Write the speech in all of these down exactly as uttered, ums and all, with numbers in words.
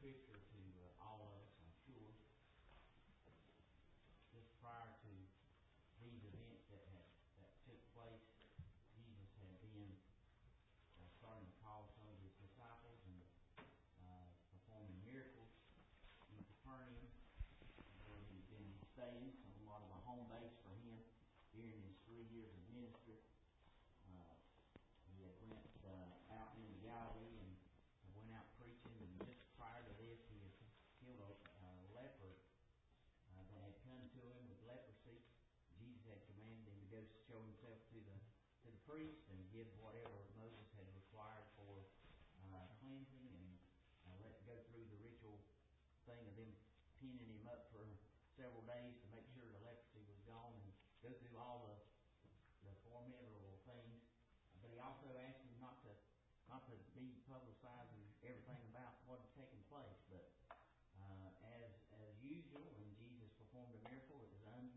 Scripture to uh, all of us, I'm sure. Just prior to these events that had, that took place, Jesus had been uh, starting to call some of his disciples and uh, performing miracles in Capernaum, where he'd been staying, somewhat of a home base for him during his three years of ministry. Uh, he had went uh, out into Galilee and went out preaching, and just prior to this, he had healed a uh, leper uh, that had come to him with leprosy. Jesus had commanded him to go show himself to the to the priest and give whatever Moses had required for uh, cleansing, and uh, let go through the ritual thing of them pinning him up for several days to make sure the leprosy was gone, and go through all the the formidable things. But he also asked him not to not to be publicizing everything about what had taken place. But uh, as as usual, when Jesus performed a miracle, it was un,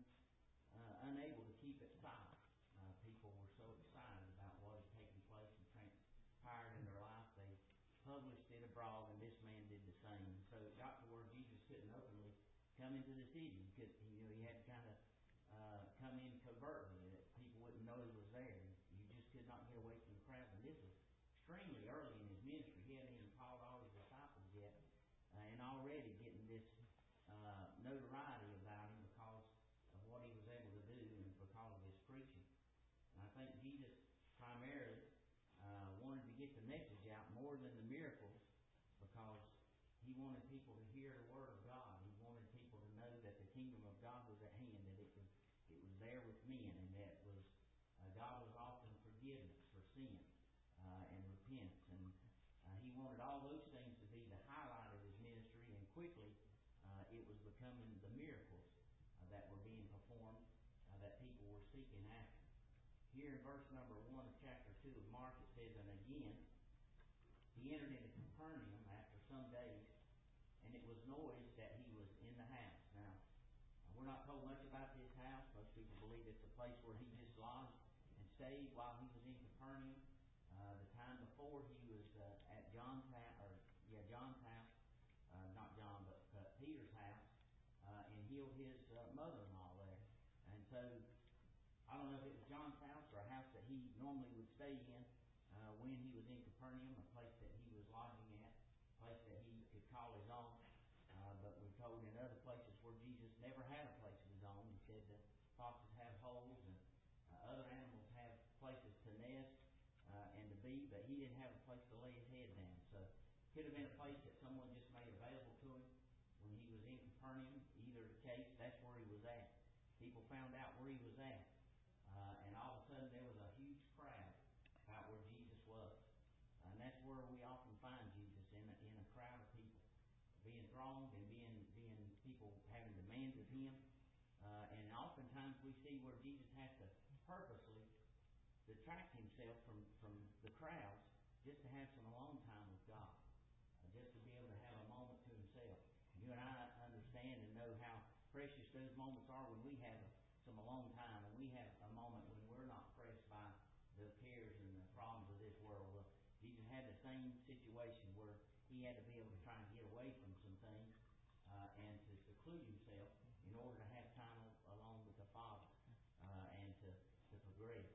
uh, unable to keep it silent. Uh, people were so excited about what had taken place and transpired in their life, they published it abroad, and this man did the same. So it got to where Jesus couldn't openly come into the city. He could, you know, he had to kind of uh, come in covertly, that people wouldn't know he was there. You just could not get away from the crowd. And this was extremely early in his ministry. He hadn't even called all his disciples yet, uh, and already getting this uh, notoriety about him because of what he was able to do and because of his preaching. And I think Jesus primarily uh, wanted to get the message out more than the miracles, because he wanted people to hear the Word of God. He wanted people to know that the kingdom of God was at hand, that it was it was there with men, and that was uh, God was offering forgiveness for sin. Uh, and repentance, and uh, he wanted all those things to be the highlight of his ministry, and quickly uh, it was becoming the miracles uh, that were being performed uh, that people were seeking after. Here in verse number one of chapter two of Mark, it says, "And again he entered into Capernaum after some days, and it was noised that he was in the house." Now, we're not told much about this house. Most people believe it's a place where he just lodged and stayed while he was in Capernaum. Uh, the time before, he was uh, at John's house, or yeah, John's house, uh, not John, but uh, Peter's house, uh, and healed his uh, mother-in-law there. And so, I don't know if it was John's house or a house that he normally would stay in uh, when he was in Capernaum, a place that he was lodging at, a place that he could call his own. Uh, but we're told in other places where Jesus never had a place of his own. He said that foxes have holes and uh, other animals have places to nest. Uh, and to be, but he didn't have a place to lay his head down. So it could have been a place that someone just made available to him when he was in Capernaum. Either case, that's where he was at. People found out where he was at, uh, and all of a sudden there was a huge crowd about where Jesus was. And that's where we often find Jesus, in a, in a crowd of people, being thronged and being being people having demands of him. Uh, and oftentimes we see where Jesus has to purposely detract himself from, from the crowds just to have some alone time with God, uh, just to be able to have a moment to himself. You and I understand and know how precious those moments are when we have some alone time, and we have a moment when we're not pressed by the cares and the problems of this world. Well, Jesus had the same situation where he had to be able to try and get away from some things uh, and to seclude himself in order to have time alone with the Father uh, and to, to progress.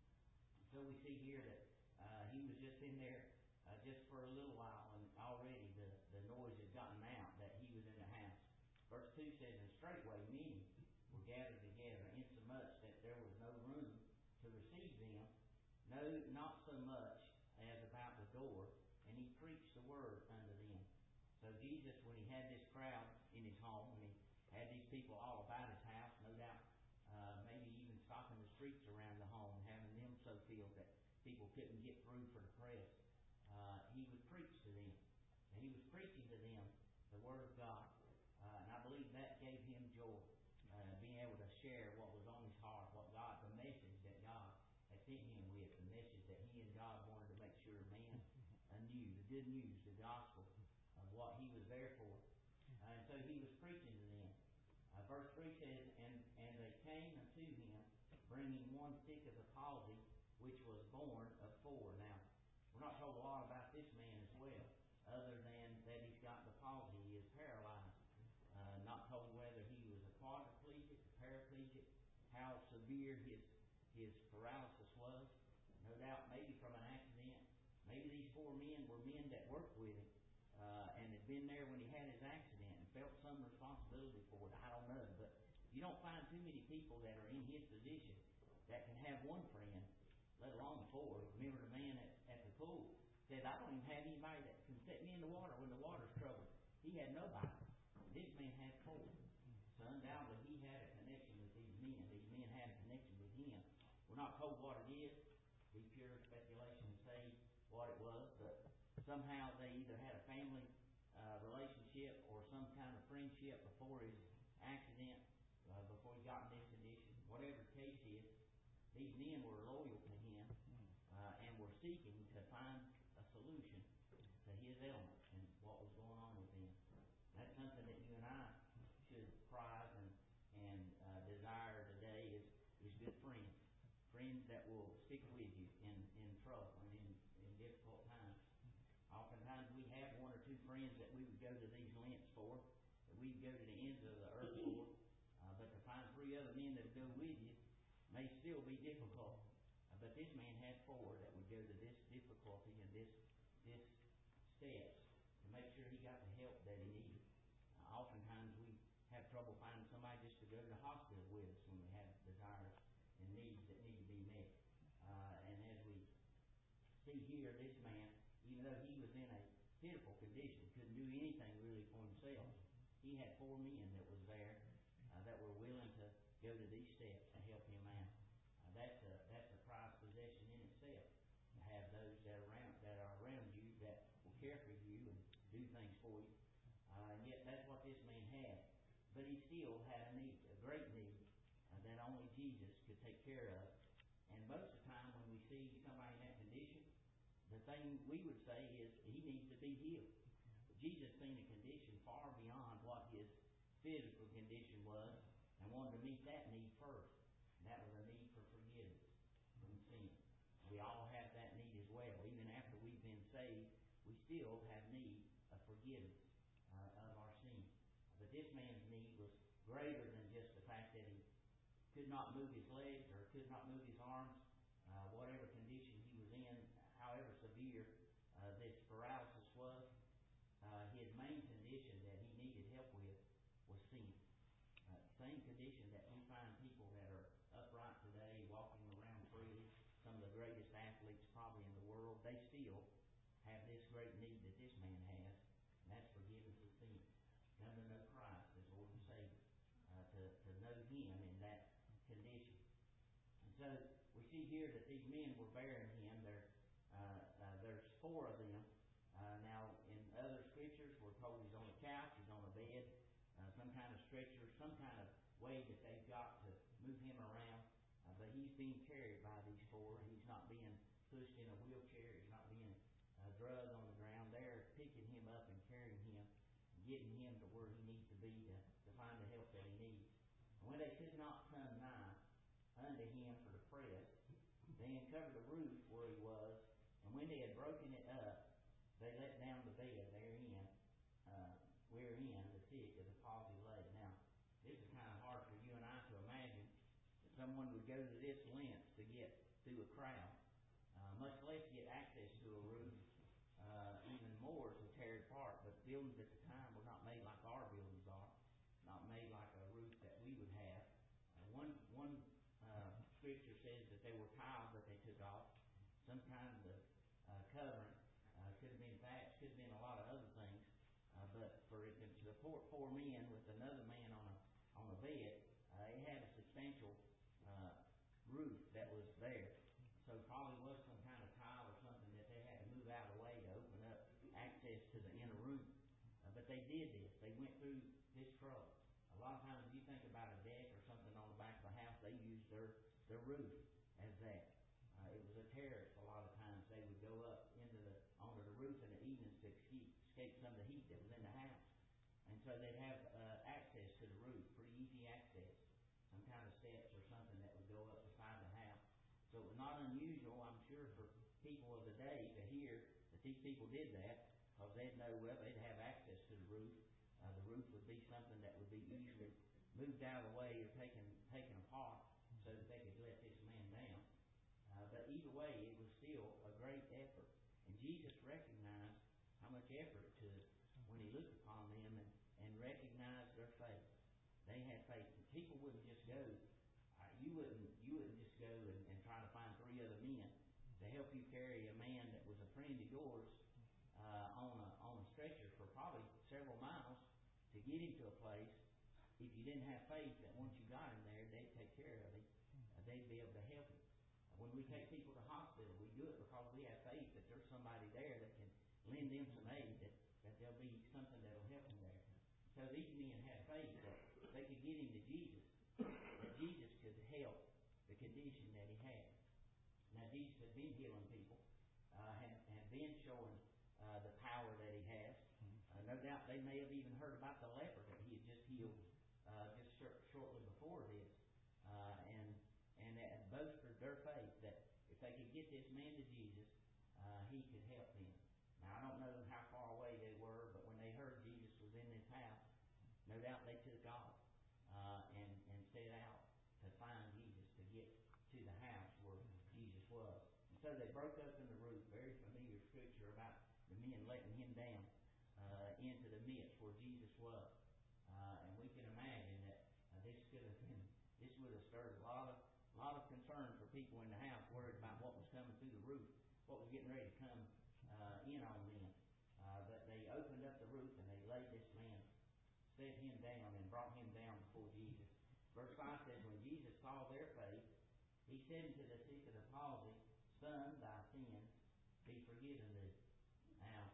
So we see here that uh, he was just in there uh, just for a little while, and already the, the noise had gotten out that he was in the house. Verse two says, "And straightway many were gathered together, insomuch that there was no room to receive them, no, not so much as about the door, and he preached the word unto them." So Jesus, when he had this crowd in his home, and he had these people all about his house, no doubt, Uh, maybe even stopping the streets around the home, having them so filled that people couldn't get through for the press. Uh, he would preach to them. And he was preaching to them the Word of God. Uh, and I believe that gave him joy, uh, being able to share what was on his heart, what God, the message that God had sent him with, the message that he and God wanted to make sure man knew, the good news, the gospel of what he was there for. Uh, and so he was preaching to them. Uh, verse three says, and, and they came unto him, bringing one sick of the palsy, which was born of four. Now, we're not told a lot about this man as well, other than that he's got the palsy how severe his his paralysis was. No doubt, maybe from an accident. Maybe these four men were men that worked with him uh, and had been there when he had his accident and felt some responsibility for it. I don't know, but you don't find too many people that are in his position that can have one friend, let alone four. Remember the man at, at the pool said, I don't even have anybody that can set me in the water when the water's troubled. He had nobody. This man had four. So undoubtedly he had a connection with these men. These men had a connection with him. We're not told what it is. Be pure speculation to say what it was, but somehow they either had a family uh, relationship or some kind of friendship before his accident, uh, before he got in this condition. Whatever the case is, these men were loyal to him uh, and were seeking to find a solution to his ailment and what was going on with him. That's something that you and I should prize and, and uh, desire today is, is good friends. Friends that will stick with you in, in trouble and in, in difficult times. Oftentimes we have one or two friends that we would go to these lengths for, that we'd go to the ends of the earth for, uh, but to find three other men that would go with you may still be difficult. Uh, but this man had four that would go to this difficulty and this this steps to make sure he got the help that he needed. Uh, oftentimes we have trouble finding somebody just to go to the hospital with us when we have desires and needs that need to be met. Uh, and as we see here, this man, even though he was in a pitiful condition, couldn't do anything really for himself, he had four men that was there uh, that were willing to go to these steps to help him out. Uh, that's a that's a prized possession in itself, to have those that are around that are around you that will care for you and do things for you. Uh, and yet that's what this man had. But he still had a need, a great need, uh, that only Jesus could take care of. And most of the time when we see somebody in that condition, the thing we would say is he needs to be healed. But Jesus seen a condition far beyond what his physical condition was and wanted to meet that need first. And that was a need for forgiveness from sin. We all have that need as well. Even after we've been saved, we still have need of forgiveness uh, of our sin. But this man's need was greater than just the fact that he could not move his legs or could not move his arms, uh, whatever condition he was in, however severe uh, this paralysis was. Uh, his main condition that he needed help with was sin. Uh, same condition that we find people that are upright today, walking around freely, some of the greatest athletes probably in the world, they still have this great need that this man has, and that's forgiveness of sin. Come to know Christ as Lord and Savior, uh, to, to know Him in that condition. And so we see here that these men were bearing him. There, uh, uh, there's four of them. Uh, now, in other scriptures, we're told he's on a couch, he's on a bed, uh, some kind of stretcher, some kind of way that they've got to move him around. Uh, but he's being carried by these four. He's not being pushed in a wheelchair. He's not being uh, drugged on the ground. They're picking him up and carrying him, getting him to where he needs to be to, to find the help that he needs. And when they could not come nigh unto him for the press, they uncovered the roof where he was, and when they had broken it up, they let down the bed therein, uh, wherein the sick of the palsy lay. Now, this is kind of hard for you and I to imagine that someone would go to this length to get through a crowd, uh, much less get access to a roof, uh, even more to tear it apart. But buildings at the time were not made like our buildings are, not made like a roof that we would have. Uh, one one uh, scripture says that they were tiles that they took off, some kind of uh, covering. Uh, could have been thatch, could have been a lot of other things. Uh, but for it to support four men with another man on a on a bed, uh, it had a substantial uh, roof that was there. So probably was some kind of tile or something that they had to move out of the way to open up access to the inner room. Uh, but they did this. They went through this trouble. A lot of times, if you think about a deck or something on the back of a house, they used their their roof as that. Uh, it was a terrace. A lot of times they would go up into the onto the roof in the evenings to escape, escape some of the heat that was in the house. And so they'd have uh, access to the roof, pretty easy access, some kind of steps or something that would go up beside the house. So it was not unusual, I'm sure, for people of the day to hear that these people did that, because they'd know, well, they'd have access to the roof. Uh, the roof would be something that would be easily moved out of the way or taken taken apart Jesus recognized how much effort it took when he looked upon them and, and recognized their faith. They had faith. And people wouldn't just go. Uh, you wouldn't. You wouldn't just go and, and try to find three other men to help you carry a man that was a friend of yours uh, on a on a stretcher for probably several miles to get him to a place. If you didn't have faith that once you got him there, they'd take care of him. Uh, they'd be able to help him. Uh, when we take people to the hospital, we do it because we have faith that there's somebody there that can lend them some aid, that, that there'll be something that'll help them there. So these men had faith that they could get him to Jesus, that Jesus could help the condition that he had. Now, Jesus had been healing people, uh, had, had been showing uh, the power that he has. Uh, no doubt they may have even heard about the leper that he had just healed uh, just short, shortly before this, uh, and and that boasted their faith that if they could get this man to Jesus, uh, he could help them. Now, I don't know how far away they were, but when they heard Jesus was in this house, no doubt they took off uh, and, and set out to find Jesus, to get to the house where Jesus was. And so they broke up in the roof, very familiar scripture about the men letting him down uh, into the midst where Jesus was. Uh, and we can imagine that uh, this could have been, this would have stirred a lot of, lot of concern for people in the house, worried about what was coming through the roof, what was getting ready to come uh, in on them. Uh, but they opened up the roof and they laid this man, set him down and brought him down before Jesus. Verse five says, when Jesus saw their faith, he said unto the sick of the palsy, Son, thy sins be forgiven thee. Now,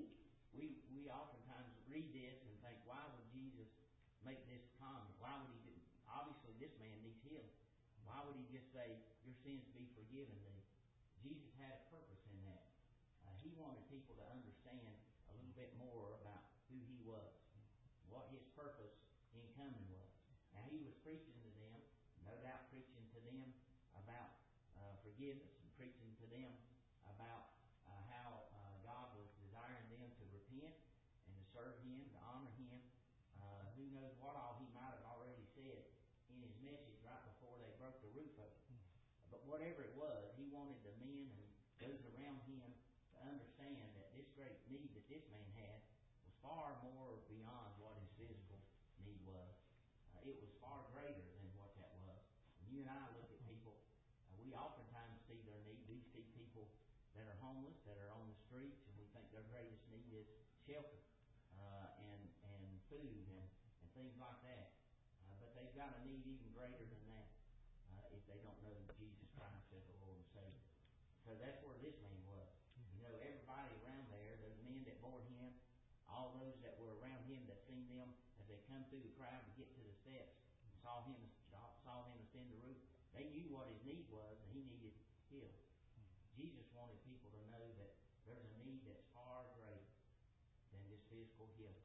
we we oftentimes read this and think, why would Jesus make this comment? Why would he do? Obviously, this man needs healing. Why would he just say, your sins be forgiven thee? Jesus had a purpose in that. Uh, he wanted people to understand a little bit more about who he was, what his purpose in coming was. Now, he was preaching to them, no doubt preaching to them about uh, forgiveness and preaching to them about uh, how uh, God was desiring them to repent and to serve him, to honor him. Uh, who knows what all he might have already said in his message right before they broke the roof open. But whatever it was, he wanted the men and those around him to understand that this great need that this man had was far more beyond what his physical need was. Uh, it was far greater than what that was. When you and I look at people, uh, we oftentimes see their need. We see people that are homeless, that are on the streets, and we think their greatest need is shelter uh, and and food and, and things like that. Uh, but they've got a need even greater than that uh, if they don't know Jesus Christ as the Lord and Savior. So that's where this man was. You know, everybody around there, those men that bore him, all those that were around him that seen them as they come through the crowd to get to the steps, saw him saw him ascend the roof, they knew what his need was, and he needed healing. Jesus wanted people to know that there's a need that's far greater than this physical healing.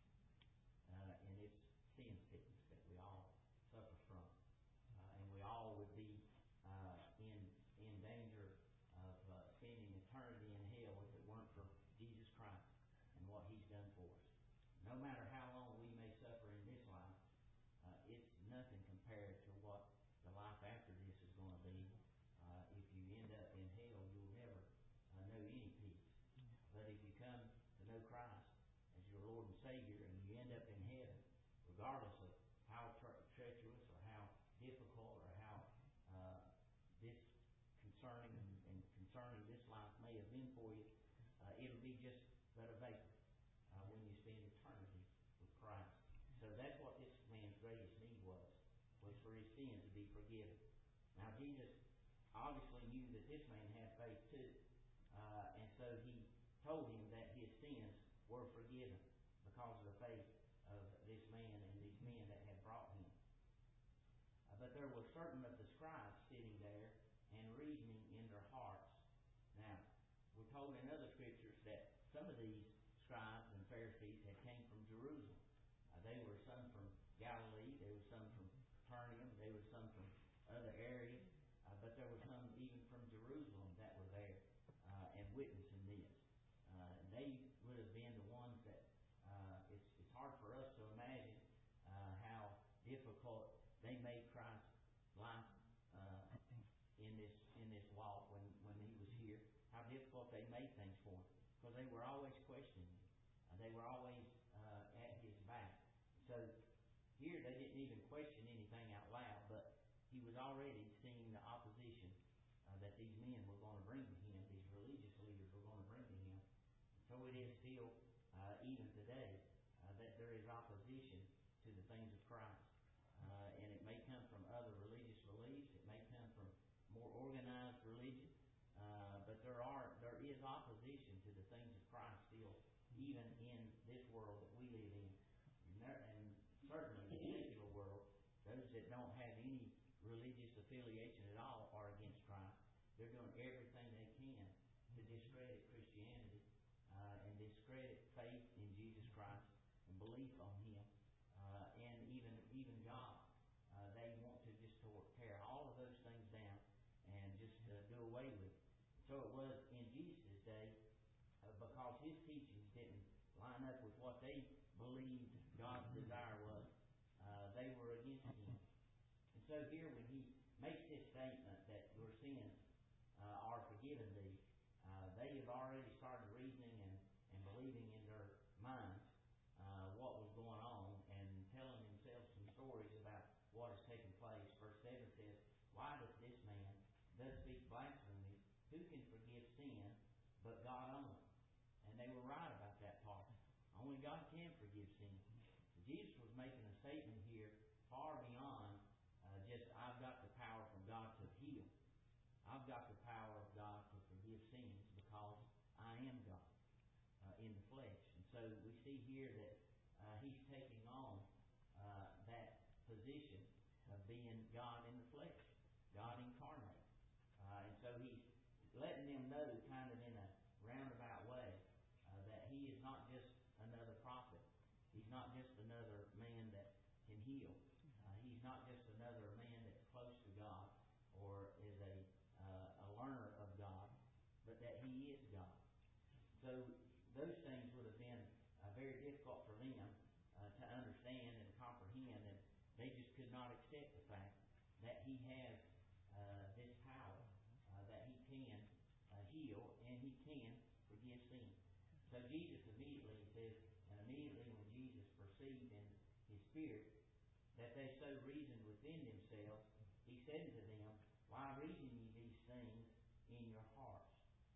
Uh, and it's sin sickness that we all suffer from. Uh, and we all would be uh, in in danger of uh, spending eternity in hell if it weren't for Jesus Christ and what he's done for us. No matter how long we may suffer in this life, uh, it's nothing compared to what the life after this is going to be. Uh, if you end up in hell, you'll never uh, know any peace. But if you come to know Christ as your Lord and Savior and you end up in heaven, regardless of how tre- treacherous or how difficult or how uh, disconcerning and, and concerning this life may have been for you, uh, it'll be just but a vapor uh, when you spend eternity with Christ. So that's what this man's greatest need was, was for his sins to be forgiven. Now, Jesus obviously knew that this man had faith too, uh, and so he told him that his sins were forgiven because of the faith of this man and these men that had brought him. Uh, but there were certain of the scribes sitting there and reasoning in their hearts. Now, we're told in other scriptures that some of these scribes and Pharisees had came from Jerusalem. Uh, they were some from Galilee, there were some from Capernaum, there were some from other areas, uh, but there were some even from Jerusalem that were there uh, and witnessing this. Uh, they would have been the ones that uh, it's, it's hard for us to imagine uh, how difficult they made Christ's life uh, in this in this walk when, when he was here. How difficult they made things for because they were always questioning him. Uh, they were always uh, at his back. So here they didn't even question anything out loud, but he was already seeing the opposition uh, that these men were going to bring to him, these religious leaders were going to bring to him. So it is still, uh, even today, uh, that there is opposition to the things of Christ. Uh, and it may come from other religious beliefs, it may come from more organized religion, uh, but there are there is opposition to the things of Christ still, even in this world that we live in. And, there, and certainly in the secular world, those that don't have any religious affiliation at all are against Christ. They're doing everything they can to discredit Christianity uh, and discredit faith in Jesus Christ and belief on Him. Uh, and even even God, uh, they want to just tear all of those things down and just uh, do away with it. So it was in Jesus' day, uh, because His teachings didn't line up with what they believed God's desire was. Uh, they were against Him. And so here when He makes this statement that your sins uh, are forgiven thee, uh, they have already started reasoning and, and believing in their minds Uh, what was going on and telling themselves some stories about what has taken place. Verse seven says, why does this man thus speak blasphemy? Who can forgive sin but God only? And they were right about that part. Only God can forgive sin. Jesus was making a statement here far beyond uh, just, I've got the power from God to heal. I've got the power of God to forgive sins because I am God. Uh, in the flesh. And so we see here that uh, He's taking on uh, that position of being God in the flesh, God incarnate. Uh, and so He's letting them know kind of in a roundabout way uh, that He is not just another prophet. He's not just another man that can heal. Uh, he's not just another man that's close to God or is a, uh, a learner of God, but that He is God. So those things would have been uh, very difficult for them uh, to understand and comprehend, and they just could not accept the fact that He has uh, this power, uh, that He can uh, heal and He can forgive sin. So Jesus immediately says, and immediately when Jesus perceived in His spirit that they so reasoned within themselves, He said to them, why reason ye these things in your hearts?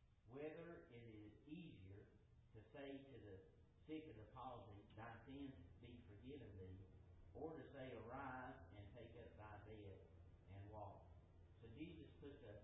Whether it is easier to say to the sick of the palsy, thy sins be forgiven thee, or to say, arise and take up thy bed and walk. So Jesus puts a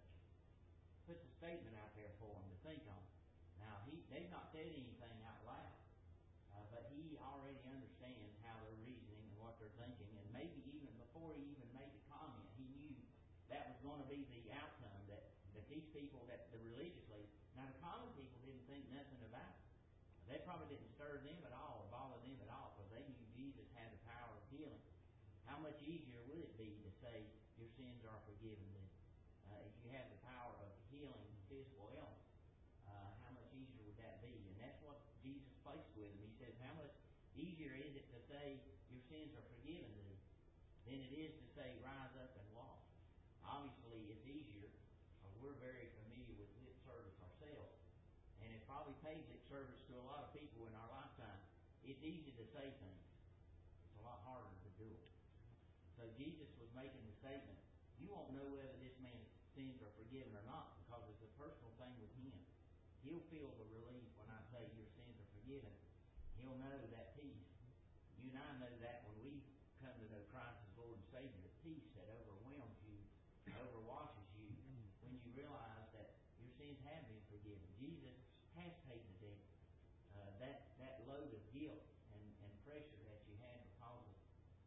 puts a statement out there for them to think on. Now, he they've not said anything out loud, uh, but He already understands how they're reasoning and what they're thinking, and maybe even before He even made the comment, He knew that was going to be the outcome, that, that these people, that the religious leaders, now the common people didn't think nothing about it. They probably didn't stir them at all or bother them at all because they knew Jesus had the power of healing. How much easier would it be to say your sins are forgiven thee? Uh, if you have the power of healing physical ailments, uh, how much easier would that be? And that's what Jesus placed with them. He says, how much easier is it to say your sins are forgiven thee than it is to say rise up and walk? Obviously, it's easier. Uh, we're very familiar with lip service ourselves. And it probably pays lip service to a lot of people in our lifetime. It's easy to say things. It's a lot harder to do it. So Jesus was making the statement, you won't know whether this man's sins are forgiven or not because it's a personal thing with Him. He'll feel the relief when I say your sins are forgiven. He'll know that peace. You and I know that when we come to know Christ as Lord and Savior, the peace that overwhelms you, overwashes you, when you realize that your sins have been forgiven. Jesus has paid the debt. Uh, that that load of guilt and, and pressure that you had because of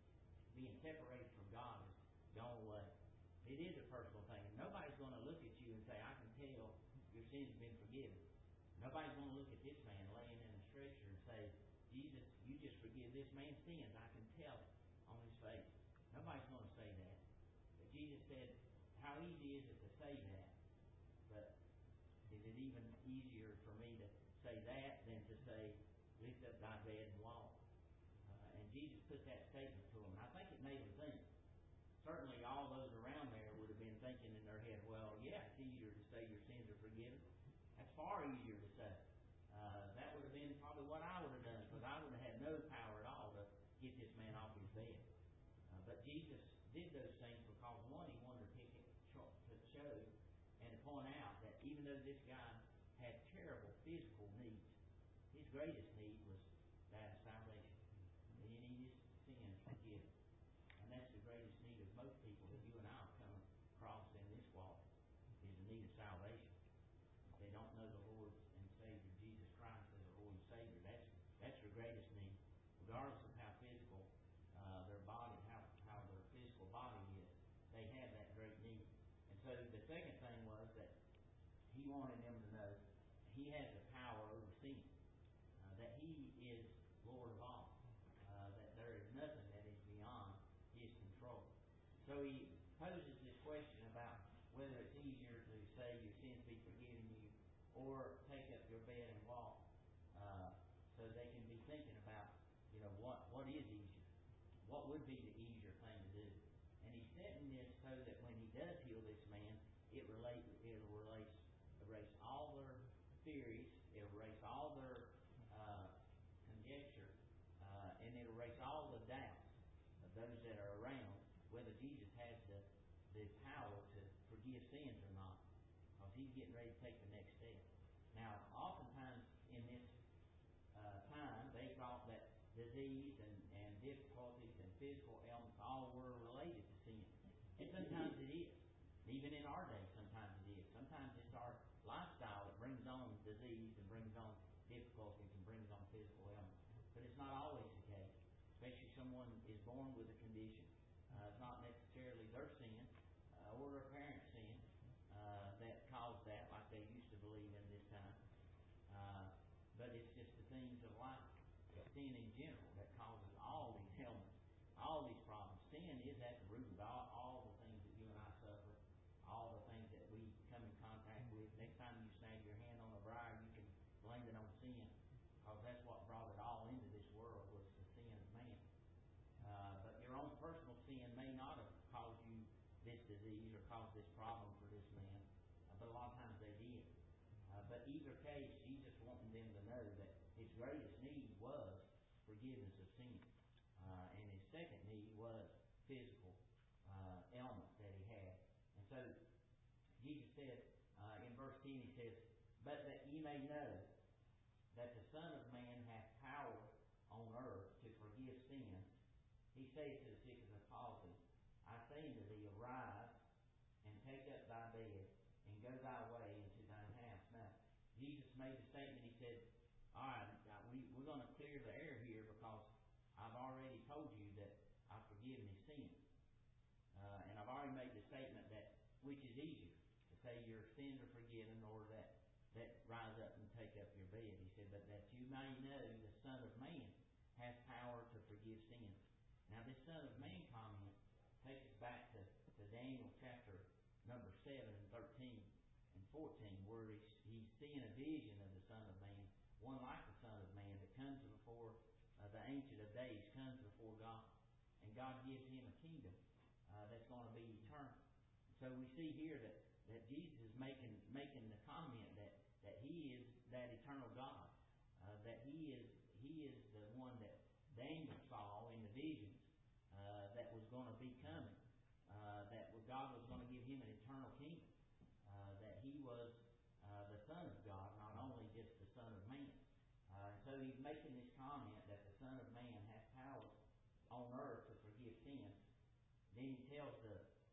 being separated from God has gone away. It is a personal thing. Nobody's going to look at you and say, I can tell your sins have been forgiven. Nobody's going to look at this man laying in a stretcher and say, Jesus, you just forgive this man's sins. I can tell it on his face. Nobody's going to say that. But Jesus said, how easy is it to say that? But is it even easier for me to say that than to say, lift up thy bed and walk? Uh, and Jesus put that statement to them. And I think it made them think. Certainly all those around there would have been thinking in their head, well, yeah, it's easier to say your sins are forgiven. That's far easier to say. Uh, Jesus did those things because, one, he wanted to pick it, to show and to point out that even though this guy had terrible physical needs, his greatest need was that of salvation. He needed sins forgiven. And that's the greatest need of most people that you and I have come across in this walk, is the need of salvation. If they don't know the Lord and Savior Jesus Christ as their Lord and Savior, that's that's their greatest need. Regardless of how physical uh, their body, how, how their physical body is, they have that great need. And so the second thing was that he wanted them to know he has the power over sin, uh, that he is Lord of all, uh, that there is nothing that is beyond his control. So he poses this question about whether it's easier to say your sins be forgiven you or take up your bed and walk, uh, so they can be thinking about, you know, what, what is easier? What would be the easier thing to do? And he's setting this so that when he does heal this man, it relate, it'll erase, erase all their theories, it'll erase all their uh, conjecture, uh, and it'll erase all the doubts of those that are around whether Jesus has the, the power to forgive sins or not, because he's getting ready to take the next step. Now, oftentimes in this uh, time, they thought that disease and, and difficulties and physical ailments all were related to sin. And sometimes it is. Even in our day, sometimes it is. Sometimes it's our lifestyle that brings on disease and brings on difficulties and brings on physical ailments. But it's not always the case. Especially someone is born with a condition. Uh, it's not necessarily their sin uh, or their parents' sin uh, that caused that, like they used to believe in this time. Uh, but it's just the things of life. Sin in general that causes all these ailments, all these problems. Sin is at the root of all, all the things that you and I suffer, all the things that we come in contact with. Next time you snag your hand on a briar, you can blame it on sin, because that's what brought it all into this world, was the sin of man. Uh, but your own personal sin may not have caused you this disease or caused this problem for this man, uh, but a lot of times they did. Uh, but either case, Jesus wanted them to know that his greatest need was forgiveness of sin. Uh, and his second need was physical uh, ailments that he had. And so, Jesus said, uh, in verse ten, he says, "But that ye may know that the Son of Man hath power on earth to forgive sins, he saith to the sick of the palsy, I say unto thee, arise, and take up thy bed, and go thy way into thine house." Now, Jesus made the statement, he said, all right, we, we're going to clear the air here, because I've already told you that I've forgiven his sin. Uh, and I've already made the statement that which is easier, to say your sins are forgiven or that, that rise up and take up your bed. He said, but that you may know the Son of Man has power to forgive sins. Now, this Son of Man comment takes us back to, to Daniel chapter number seven and thirteen and fourteen, where he's, he's seeing a vision of the Son of Man, one like the Son of Man that comes before uh, the Ancient of Days, comes before God, and God gives him a kingdom uh, that's going to be eternal. So we see here that, that Jesus is making making the comment that, that he is that eternal God, uh, that he is he is the one that Daniel saw in the visions uh, that was going to be coming, uh, that God was going to give him an eternal kingdom, uh, that he was Uh, the Son of God, not only just the Son of Man. Uh, so he's making this comment that the Son of Man has power on earth to forgive sins. Then he tells the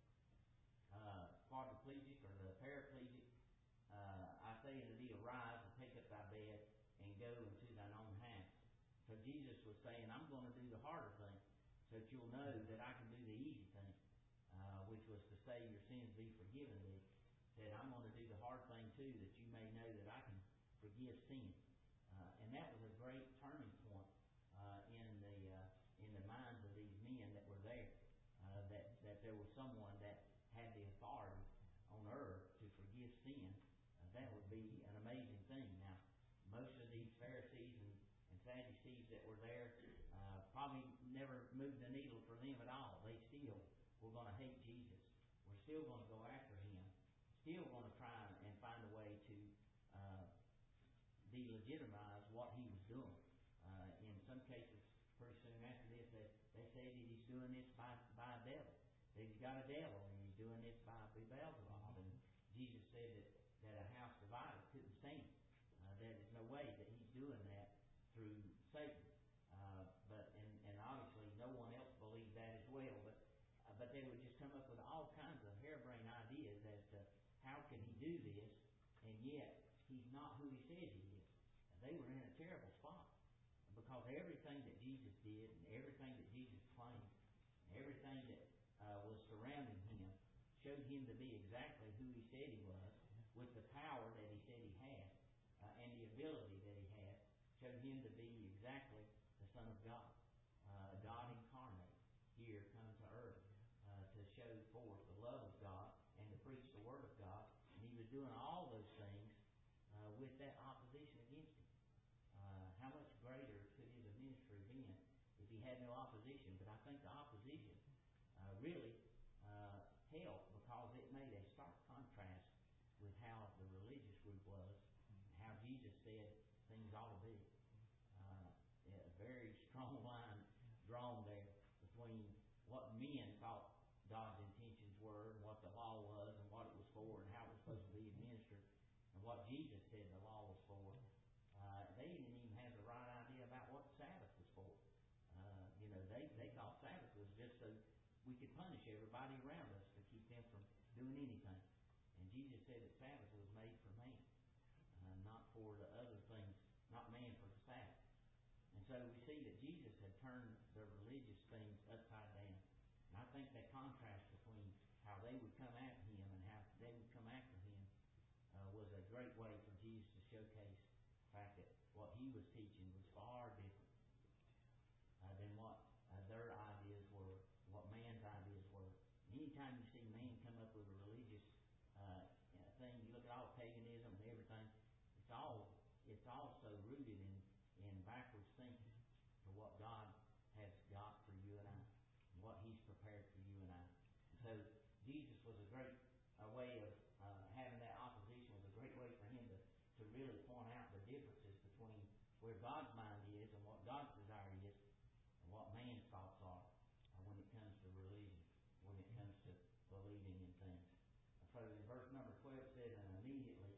uh, quadriplegic or the paraplegic, uh, I say unto thee, arise and take up thy bed and go into thine own house. So Jesus was saying, I'm going to do the harder thing, so that you'll know that I can do the easy thing, uh, which was to say your sins be forgiven thee. That I'm going to do the hard thing too, that you may know that I can forgive sin. Uh, and that was a great turning point uh, in the uh, in the minds of these men that were there. Uh, that that there was someone that had the authority on earth to forgive sin. Uh, that would be an amazing thing. Now, most of these Pharisees and, and Sadducees that were there uh, probably never moved the needle for them at all. They still were going to hate Jesus. We're still going to go after him. Still going to try and find a way to uh, delegitimize what he was doing. Uh, in some cases, pretty soon after this, they, they say that he's doing this by, by a devil. that he's got a devil and he's doing this by Beelzebub. And Jesus said that, that a house divided couldn't stand. Uh, there is no way that he's doing that through Satan. Uh, but and, and obviously no one else believed that as well. But uh, but they would just come up with all kinds of harebrained ideas as to how can he do this, and yet he's not who he says he is. And they were in a terrible spot because everything that Jesus did and everything that Jesus claimed, and everything that uh, was surrounding him showed him to be exactly who he said he was, with the power that he said he had, uh, and the ability that he had, showed him to be exactly the Son of God, uh, God incarnate, here come to earth uh, to show forth the love of God and to preach the Word of God. And he was doing all those things uh, with that opposition against him. Uh, how much greater could his ministry have been if he had no opposition? But I think the opposition uh, really uh, helped because it made a stark contrast with how the religious group was and how Jesus said things ought to be. Uh, a very strong line drawn there between what men thought God's intentions were and what the law was and what it was for and how it was supposed to be administered and what Jesus said the law was for. Uh, they didn't even have the right idea about what Sabbath was for. Uh, you know, they, they thought Sabbath was just so we could punish everybody around us to keep them from doing anything. And Jesus said that Sabbath was made for man, uh, not for the other things, not man for the Sabbath. And so we see that Jesus had turned the religious things upside down. And I think that contrast between how they would come at him and how they would come after him uh, was a great way for Jesus to showcase the fact that what he was teaching was far different uh, than what uh, their ideas were, what man's ideas were. And anytime you see man come up with a religious uh, thing, you look at all paganism and everything, it's all it's also rooted in in backwards thinking to what God has got for you and I, and what He's prepared for you and I. And so Jesus was a great a way of uh, having that opposition was a great way for Him to, to really point out the differences between where God's mind is and what God's desire is and what man's thoughts are uh, when it comes to religion, when it comes to believing in things. And so in verse number twelve says, and immediately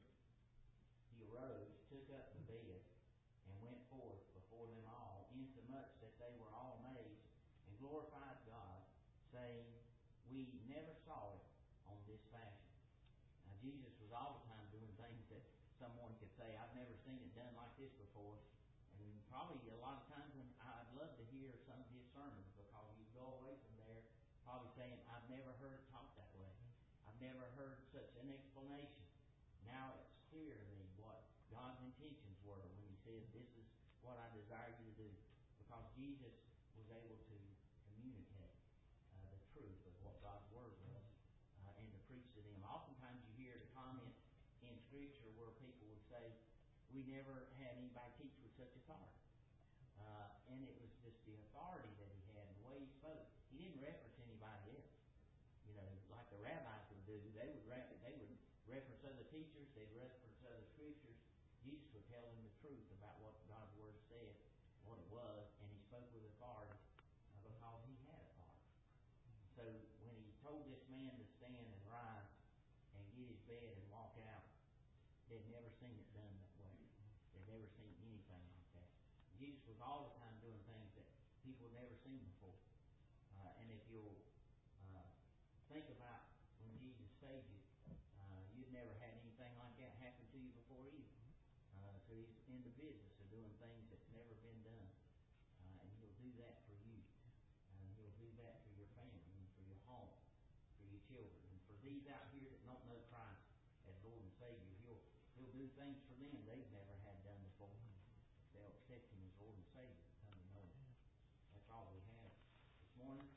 he arose, took up the bed, and went forth before them all, insomuch that they were all amazed, and glorified God, saying, we never saw it on this fashion. Now Jesus was all the time doing things that someone could say, I've never seen it done like this before. And probably a lot of times when I'd love to hear some of his sermons, because you go away from there probably saying, I've never heard it taught that way. I've never heard such an explanation. Now it's clear to me what God's intentions were when He said, this is what I desire you to do. Because Jesus was able to communicate uh, the truth of what God's Word was uh, and to preach to them. Oftentimes you hear the comment in Scripture where people would say, we never had anybody teach with such authority. Uh, and it was just the authority that He had and the way He spoke. He didn't reference anybody else. You know, like the rabbis would do. They would, re- they would reference other teachers. They'd reference other Scriptures. Jesus would tell them the truth about what God's Word said, what it was, and He spoke with authority uh, because He had authority. So when He told this man to stand and rise and get his bed and walk out, they'd never seen it done that way. They'd never seen anything like that. Jesus was all the time doing things that people had never seen before. Uh, and if you'll uh, think about when Jesus saved you, uh, you'd never had anything like that happen to you before either. Uh, so He's in the business of doing things that's never been done. Uh, and He'll do that for you. And He'll do that for your family and for your home, for your children. And for these out here that don't know Christ as Lord and Savior, He'll He'll do things for them they've never had done before. They'll accept Him as Lord and Savior and come to know Him. That's all we have this morning.